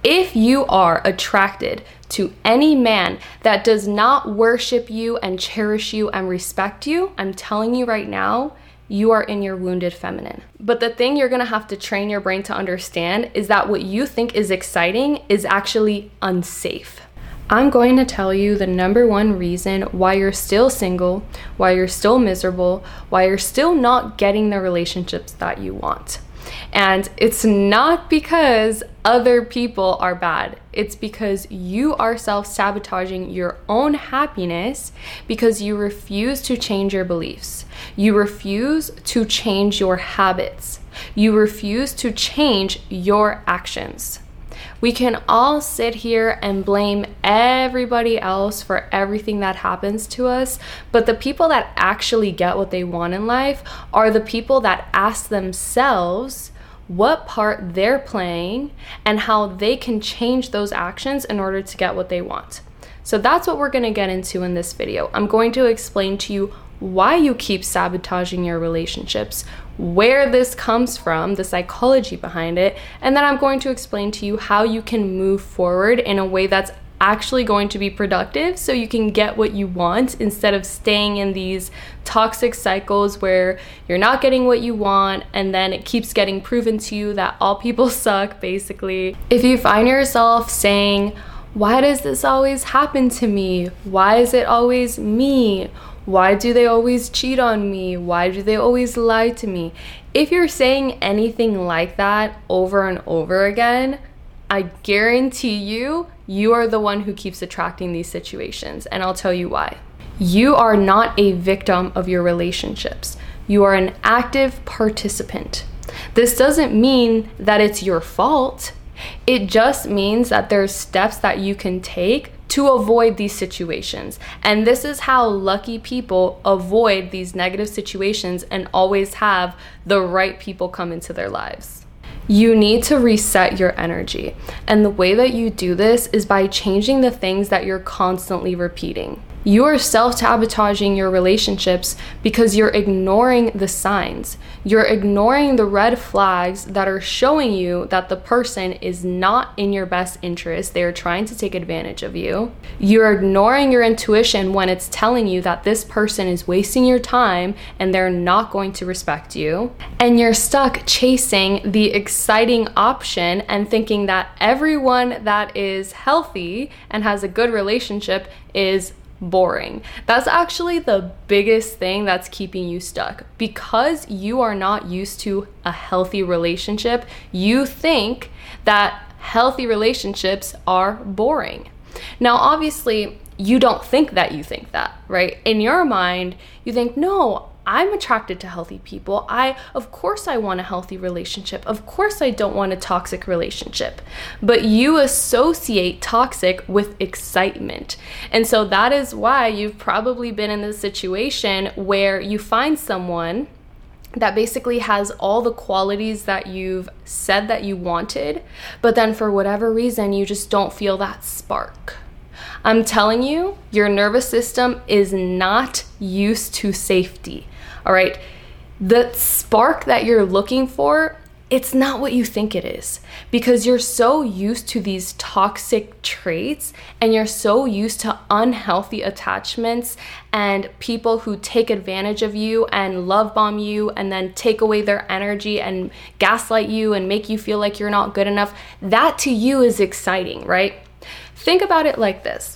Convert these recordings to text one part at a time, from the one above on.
If you are attracted to any man that does not worship you and cherish you and respect you, I'm telling you right now, you are in your wounded feminine. But the thing you're gonna have to train your brain to understand is that what you think is exciting is actually unsafe. I'm going to tell you the number one reason why you're still single, why you're still miserable, why you're still not getting the relationships that you want. And it's not because other people are bad. It's because you are self-sabotaging your own happiness because you refuse to change your beliefs. You refuse to change your habits. You refuse to change your actions. We can all sit here and blame everybody else for everything that happens to us, but the people that actually get what they want in life are the people that ask themselves what part they're playing and how they can change those actions in order to get what they want. So that's what we're going to get into in this video. I'm going to explain to you why you keep sabotaging your relationships, where this comes from, the psychology behind it, and then I'm going to explain to you how you can move forward in a way that's actually going to be productive so you can get what you want instead of staying in these toxic cycles where you're not getting what you want and then it keeps getting proven to you that all people suck, basically. If you find yourself saying, why does this always happen to me? Why is it always me? Why do they always cheat on me? Why do they always lie to me? If you're saying anything like that over and over again, I guarantee you are the one who keeps attracting these situations, and I'll tell you why. You are not a victim of your relationships. You are an active participant. This doesn't mean that it's your fault. It just means that there's steps that you can take to avoid these situations. And this is how lucky people avoid these negative situations and always have the right people come into their lives. You need to reset your energy. And the way that you do this is by changing the things that you're constantly repeating. You are self-sabotaging your relationships because you're ignoring the signs. You're ignoring the red flags that are showing you that the person is not in your best interest. They are trying to take advantage of you. You're ignoring your intuition when it's telling you that this person is wasting your time and they're not going to respect you. And you're stuck chasing the exciting option and thinking that everyone that is healthy and has a good relationship is boring. That's actually the biggest thing that's keeping you stuck. Because you are not used to a healthy relationship, you think that healthy relationships are boring. Now, obviously, you don't think that, right? In your mind, you think, no, I'm attracted to healthy people. Of course I want a healthy relationship. Of course I don't want a toxic relationship. But you associate toxic with excitement. And so that is why you've probably been in this situation where you find someone that basically has all the qualities that you've said that you wanted, but then for whatever reason, you just don't feel that spark. I'm telling you, your nervous system is not used to safety. All right, the spark that you're looking for, it's not what you think it is because you're so used to these toxic traits and you're so used to unhealthy attachments and people who take advantage of you and love bomb you and then take away their energy and gaslight you and make you feel like you're not good enough. That to you is exciting, right? Think about it like this.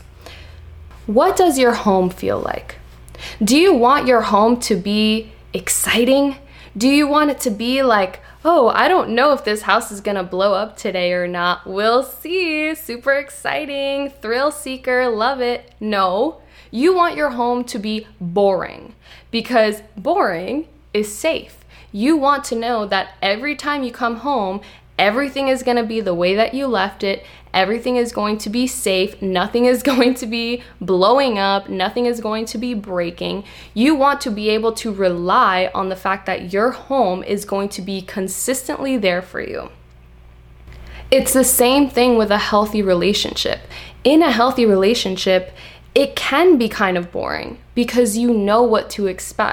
What does your home feel like? Do you want your home to be exciting? Do you want it to be like, oh, I don't know if this house is gonna blow up today or not. We'll see. Super exciting. Thrill seeker. Love it. No, you want your home to be boring because boring is safe. You want to know that every time you come home, everything is going to be the way that you left it. Everything is going to be safe. Nothing is going to be blowing up. Nothing is going to be breaking. You want to be able to rely on the fact that your home is going to be consistently there for you. It's the same thing with a healthy relationship. In a healthy relationship, it can be kind of boring because you know what to expect.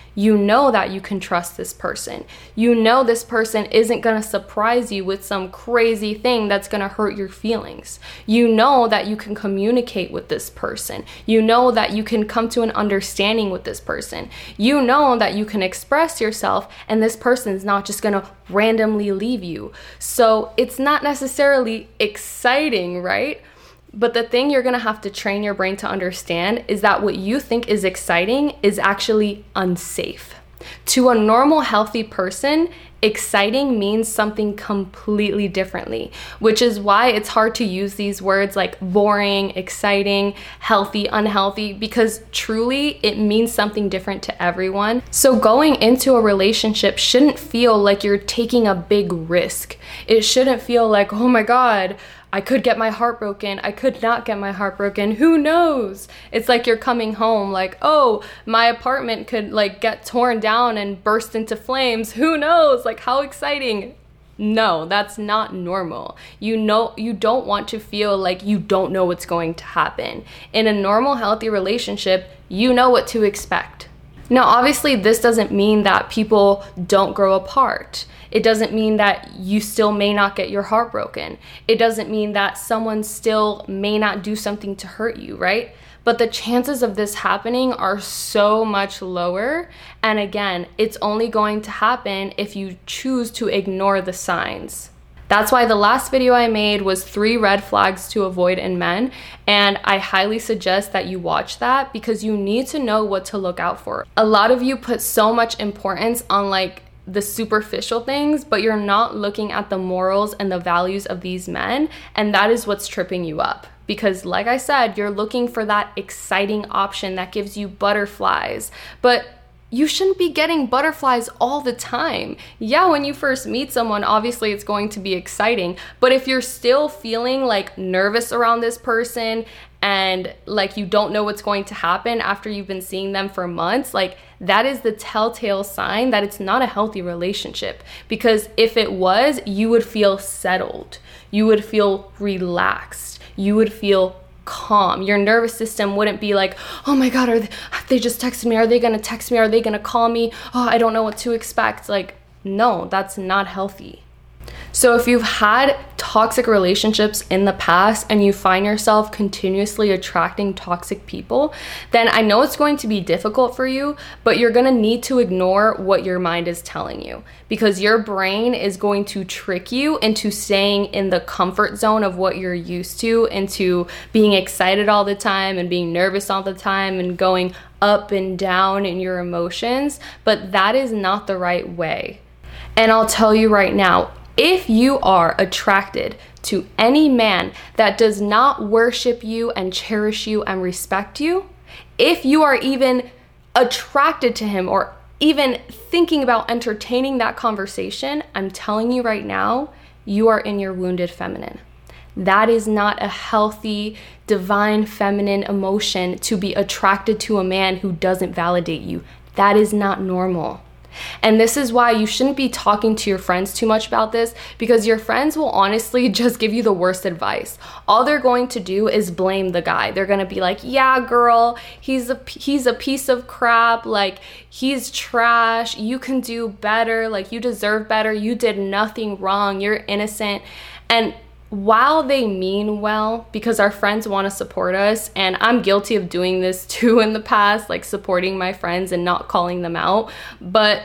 You know that you can trust this person. You know this person isn't going to surprise you with some crazy thing that's going to hurt your feelings. You know that you can communicate with this person. You know that you can come to an understanding with this person. You know that you can express yourself and this person's not just going to randomly leave you. So it's not necessarily exciting, right? But the thing you're gonna have to train your brain to understand is that what you think is exciting is actually unsafe. To a normal, healthy person, exciting means something completely differently, which is why it's hard to use these words like boring, exciting, healthy, unhealthy, because truly it means something different to everyone. So going into a relationship shouldn't feel like you're taking a big risk. It shouldn't feel like, oh my God, I could get my heart broken. I could not get my heart broken. Who knows? It's like you're coming home like, oh, my apartment could like get torn down and burst into flames. Who knows? Like, how exciting. No, that's not normal. You don't want to feel like you don't know what's going to happen. In a normal, healthy relationship, you know what to expect. Now, obviously, this doesn't mean that people don't grow apart. It doesn't mean that you still may not get your heart broken. It doesn't mean that someone still may not do something to hurt you, right? But the chances of this happening are so much lower. And again, it's only going to happen if you choose to ignore the signs. That's why the last video I made was 3 red flags to avoid in men. And I highly suggest that you watch that because you need to know what to look out for. A lot of you put so much importance on like the superficial things, but you're not looking at the morals and the values of these men. And that is what's tripping you up. Because like I said, you're looking for that exciting option that gives you butterflies. But you shouldn't be getting butterflies all the time. Yeah, when you first meet someone, obviously it's going to be exciting. But if you're still feeling like nervous around this person and like you don't know what's going to happen after you've been seeing them for months, like that is the telltale sign that it's not a healthy relationship. Because if it was, you would feel settled. You would feel relaxed. You would feel calm. Your nervous system wouldn't be like, oh my God, they just texted me. Are they going to text me? Are they going to call me? Oh, I don't know what to expect. Like, no, that's not healthy. So if you've had toxic relationships in the past and you find yourself continuously attracting toxic people, then I know it's going to be difficult for you, but you're going to need to ignore what your mind is telling you because your brain is going to trick you into staying in the comfort zone of what you're used to, into being excited all the time and being nervous all the time and going up and down in your emotions, but that is not the right way. And I'll tell you right now, if you are attracted to any man that does not worship you and cherish you and respect you, if you are even attracted to him or even thinking about entertaining that conversation, I'm telling you right now, you are in your wounded feminine. That is not a healthy, divine feminine emotion to be attracted to a man who doesn't validate you. That is not normal. And this is why you shouldn't be talking to your friends too much about this, because your friends will honestly just give you the worst advice. All they're going to do is blame the guy. They're going to be like, yeah, girl, he's a piece of crap. Like, he's trash. You can do better. Like, you deserve better. You did nothing wrong. You're innocent. And while they mean well, because our friends want to support us, and I'm guilty of doing this too in the past, like supporting my friends and not calling them out, but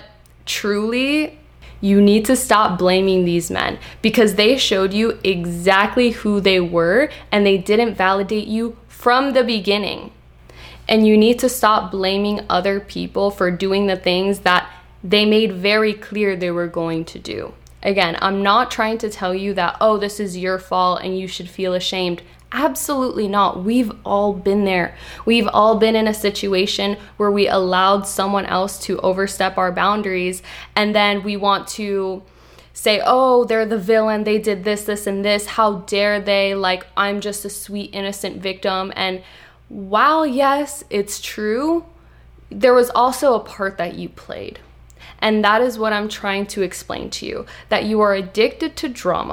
truly, you need to stop blaming these men because they showed you exactly who they were and they didn't validate you from the beginning. And you need to stop blaming other people for doing the things that they made very clear they were going to do. Again, I'm not trying to tell you that, oh, this is your fault and you should feel ashamed. Absolutely not. We've all been there. We've all been in a situation where we allowed someone else to overstep our boundaries, and then we want to say, oh, they're the villain. They did this, this, and this. How dare they? Like, I'm just a sweet, innocent victim. And while, yes, it's true, there was also a part that you played. And that is what I'm trying to explain to you, that you are addicted to drama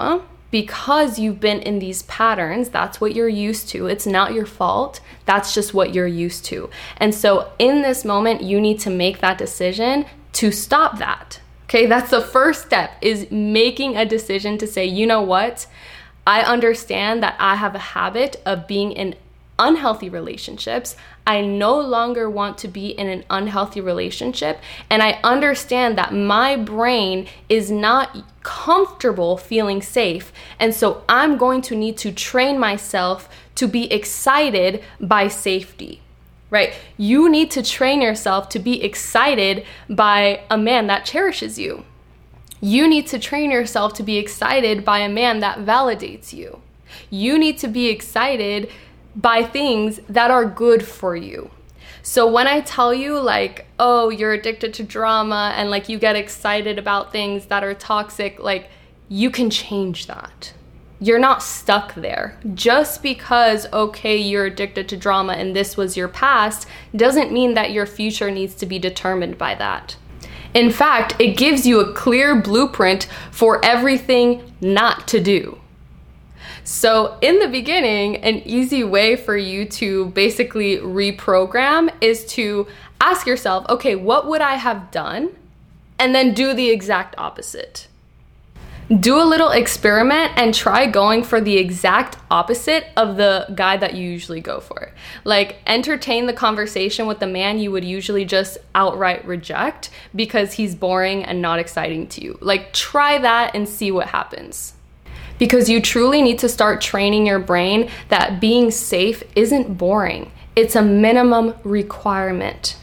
because you've been in these patterns. That's what you're used to. It's not your fault. That's just what you're used to. And so in this moment, you need to make that decision to stop that. Okay, that's the first step, is making a decision to say, you know what? I understand that I have a habit of being in unhealthy relationships. I no longer want to be in an unhealthy relationship. And I understand that my brain is not comfortable feeling safe. And so I'm going to need to train myself to be excited by safety, right? You need to train yourself to be excited by a man that cherishes you. You need to train yourself to be excited by a man that validates you. You need to be excited by things that are good for you. So when I tell you like, oh, you're addicted to drama and like you get excited about things that are toxic, like you can change that. You're not stuck there. Just because, okay, you're addicted to drama and this was your past doesn't mean that your future needs to be determined by that. In fact, it gives you a clear blueprint for everything not to do. So in the beginning, an easy way for you to basically reprogram is to ask yourself, okay, what would I have done? And then do the exact opposite. Do a little experiment and try going for the exact opposite of the guy that you usually go for. Like, entertain the conversation with the man you would usually just outright reject because he's boring and not exciting to you. Like, try that and see what happens. Because you truly need to start training your brain that being safe isn't boring. It's a minimum requirement.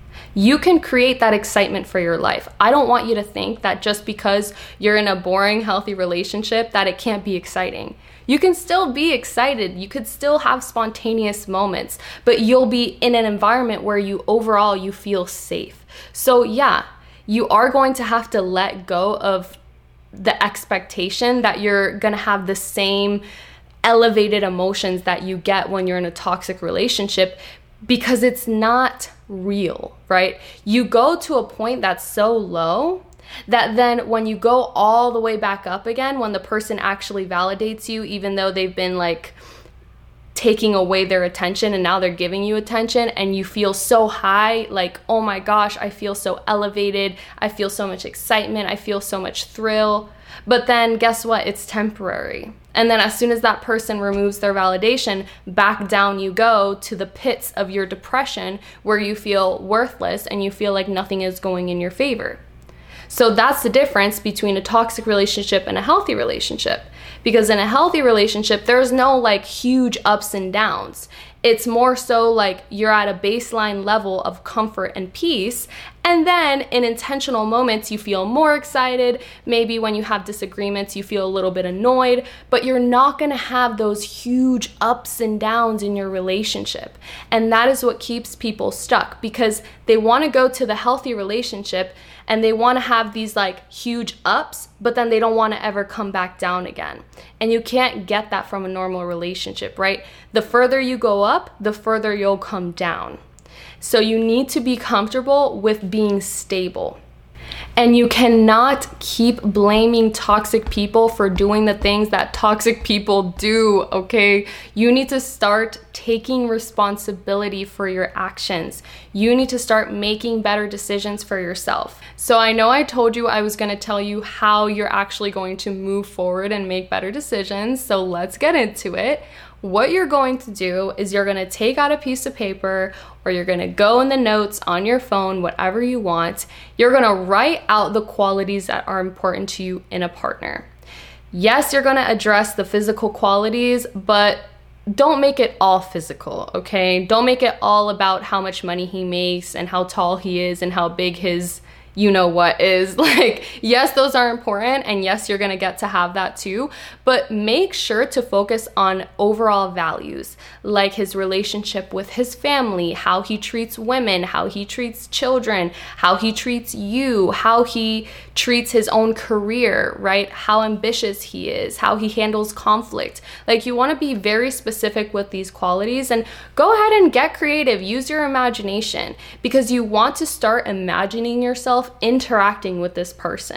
You can create that excitement for your life. I don't want you to think that just because you're in a boring, healthy relationship that it can't be exciting. You can still be excited. You could still have spontaneous moments, but you'll be in an environment where you feel safe. So yeah, you are going to have to let go of the expectation that you're gonna have the same elevated emotions that you get when you're in a toxic relationship, because it's not real, right? You go to a point that's so low that then when you go all the way back up again, when the person actually validates you, even though they've been like taking away their attention and now they're giving you attention, and you feel so high, like, oh my gosh, I feel so elevated, I feel so much excitement, I feel so much thrill. But then guess what? It's temporary. And then as soon as that person removes their validation, back down you go to the pits of your depression where you feel worthless and you feel like nothing is going in your favor. So that's the difference between a toxic relationship and a healthy relationship. Because in a healthy relationship, there's no like huge ups and downs. It's more so like you're at a baseline level of comfort and peace. And then in intentional moments, you feel more excited. Maybe when you have disagreements, you feel a little bit annoyed, but you're not gonna have those huge ups and downs in your relationship. And that is what keeps people stuck, because they wanna go to the healthy relationship and they wanna have these like huge ups, but then they don't wanna ever come back down again. And you can't get that from a normal relationship, right? The further you go up, the further you'll come down. So you need to be comfortable with being stable. And you cannot keep blaming toxic people for doing the things that toxic people do, okay? You need to start taking responsibility for your actions. You need to start making better decisions for yourself. So I know I told you I was going to tell you how you're actually going to move forward and make better decisions. So let's get into it. What you're going to do is you're going to take out a piece of paper, or you're going to go in the notes on your phone, whatever you want. You're going to write out the qualities that are important to you in a partner. Yes, you're going to address the physical qualities, but don't make it all physical, okay? Don't make it all about how much money he makes and how tall he is and how big his you know what is. Like, yes, those are important, and yes, you're gonna get to have that too, but make sure to focus on overall values, like his relationship with his family, how he treats women, how he treats children, how he treats you, how he treats his own career, right? How ambitious he is, how he handles conflict. Like, you wanna be very specific with these qualities, and go ahead and get creative, use your imagination, because you want to start imagining yourself interacting with this person.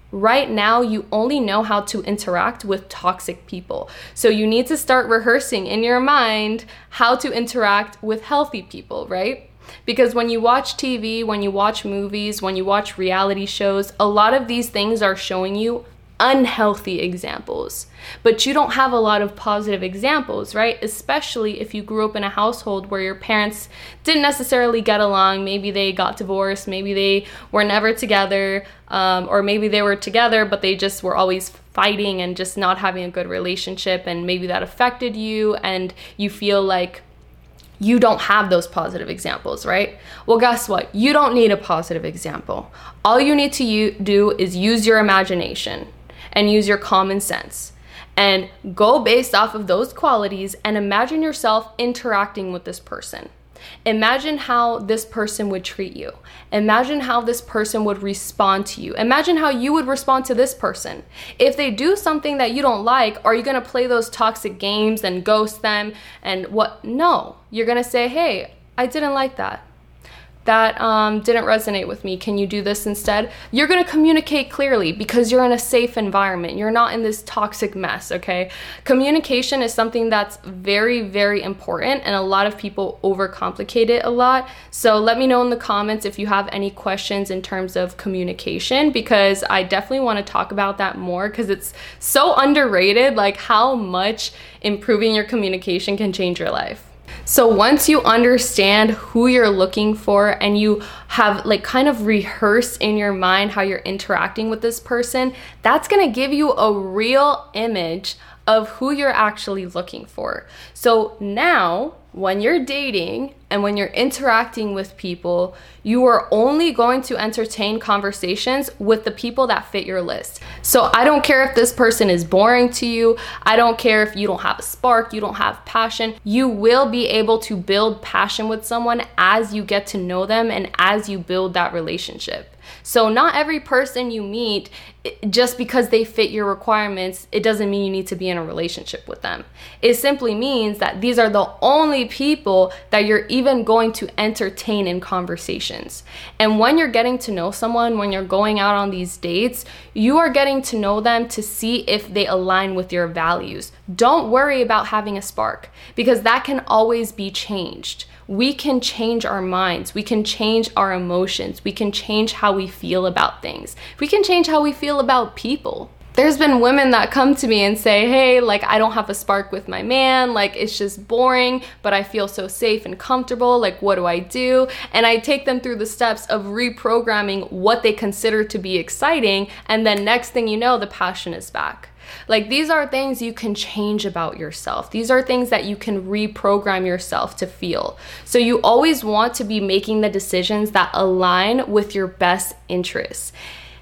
Right now, you only know how to interact with toxic people. So you need to start rehearsing in your mind how to interact with healthy people, right? Because when you watch TV, when you watch movies, when you watch reality shows, a lot of these things are showing you unhealthy examples, but you don't have a lot of positive examples, right? Especially if you grew up in a household where your parents didn't necessarily get along. Maybe they got divorced, maybe they were never together, or maybe they were together, but they just were always fighting and just not having a good relationship, and maybe that affected you and you feel like you don't have those positive examples, right? Well, guess what? You don't need a positive example. All you need to do is use your imagination and use your common sense and go based off of those qualities and imagine yourself interacting with this person. Imagine how this person would treat you. Imagine how this person would respond to you. Imagine how you would respond to this person. If they do something that you don't like, are you gonna play those toxic games and ghost them and what? No, you're gonna say, hey, I didn't like that. That didn't resonate with me. Can you do this instead? You're going to communicate clearly because you're in a safe environment. You're not in this toxic mess, okay? Communication is something that's very, very important, and a lot of people overcomplicate it a lot. So let me know in the comments if you have any questions in terms of communication, because I definitely want to talk about that more because it's so underrated, like how much improving your communication can change your life. So once you understand who you're looking for and you have like kind of rehearsed in your mind how you're interacting with this person, that's going to give you a real image of who you're actually looking for. So now when you're dating and when you're interacting with people, you are only going to entertain conversations with the people that fit your list. So I don't care if this person is boring to you. I don't care if you don't have a spark, you don't have passion. You will be able to build passion with someone as you get to know them and as you build that relationship. So not every person you meet, just because they fit your requirements, it doesn't mean you need to be in a relationship with them. It simply means that these are the only people that you're even going to entertain in conversations. And when you're getting to know someone, when you're going out on these dates, you are getting to know them to see if they align with your values. Don't worry about having a spark, because that can always be changed. We can change our minds. We can change our emotions. We can change how we feel about things. We can change how we feel about people. There's been women that come to me and say, hey, like I don't have a spark with my man, like it's just boring, but I feel so safe and comfortable, like what do I do? And I take them through the steps of reprogramming what they consider to be exciting, and then next thing you know, the passion is back. Like these are things you can change about yourself. These are things that you can reprogram yourself to feel. So you always want to be making the decisions that align with your best interests.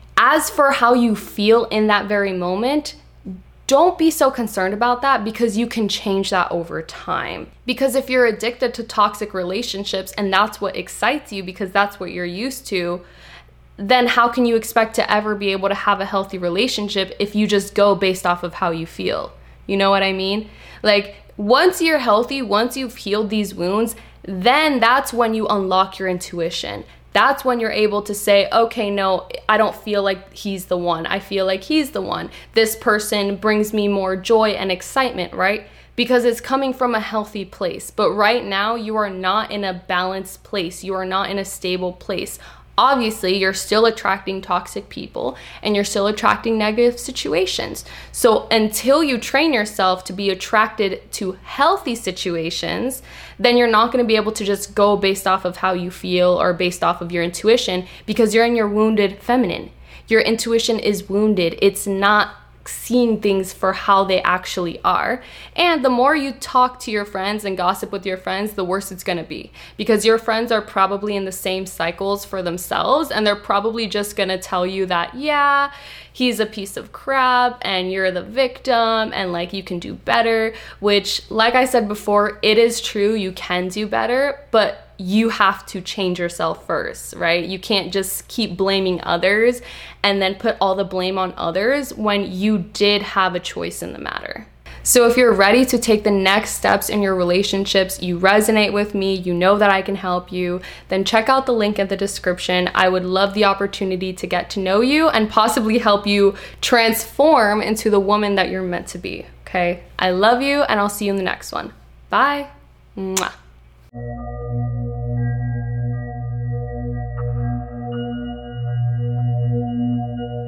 As for how you feel in that very moment, don't be so concerned about that, because you can change that over time. Because if you're addicted to toxic relationships and that's what excites you because that's what you're used to, then how can you expect to ever be able to have a healthy relationship if you just go based off of how you feel? You know what I mean? Like once you're healthy, once you've healed these wounds, then that's when you unlock your intuition. That's when you're able to say, okay, no, I don't feel like he's the one. I feel like he's the one. This person brings me more joy and excitement, right? Because it's coming from a healthy place. But right now, you are not in a balanced place. You are not in a stable place. Obviously, you're still attracting toxic people and you're still attracting negative situations. So until you train yourself to be attracted to healthy situations, then you're not going to be able to just go based off of how you feel or based off of your intuition, because you're in your wounded feminine. Your intuition is wounded. It's not seeing things for how they actually are. And the more you talk to your friends and gossip with your friends, the worse it's going to be, because your friends are probably in the same cycles for themselves, and they're probably just going to tell you that, yeah, he's a piece of crap and you're the victim and like you can do better, which, like I said before, it is true, you can do better, but you have to change yourself first, right? You can't just keep blaming others and then put all the blame on others when you did have a choice in the matter. So if you're ready to take the next steps in your relationships, you resonate with me, you know that I can help you, then check out the link in the description. I would love the opportunity to get to know you and possibly help you transform into the woman that you're meant to be, okay? I love you, and I'll see you in the next one. Bye. Mwah.